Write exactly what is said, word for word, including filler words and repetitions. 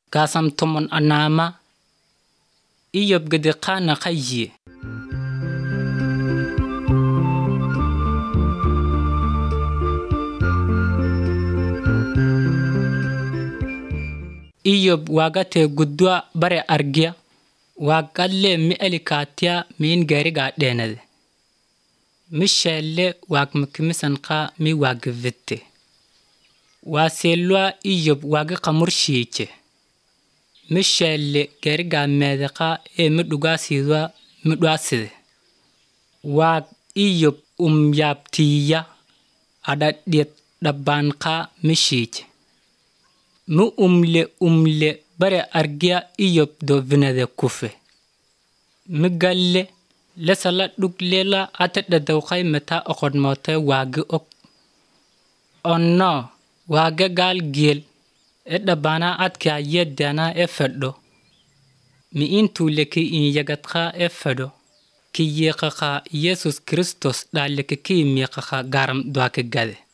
Kasam tomon anama Iyob gede qana qayye Iyob wagate gudwa bare argia wagalle mi elikatia min gariga denade Mishelle wag mkimisanqa mi wagvitte waselwa Iyob wag qamurshiche Mishelle gariga medeqa e miduga sidwa midwaside wag Iyob umyabtiya adadiet dabanqa mishiche mu umle umle bare argia Iyob do vinade kufe migalle lesala duglela atedda dawqay meta oqodmote wagi ok onno wage gal gel edda bana atka yeddana efeddo mi intu leki in yagatqa efedo ki yeqaqa Jesus Kristus daleke ki miqaqa garam dwake gade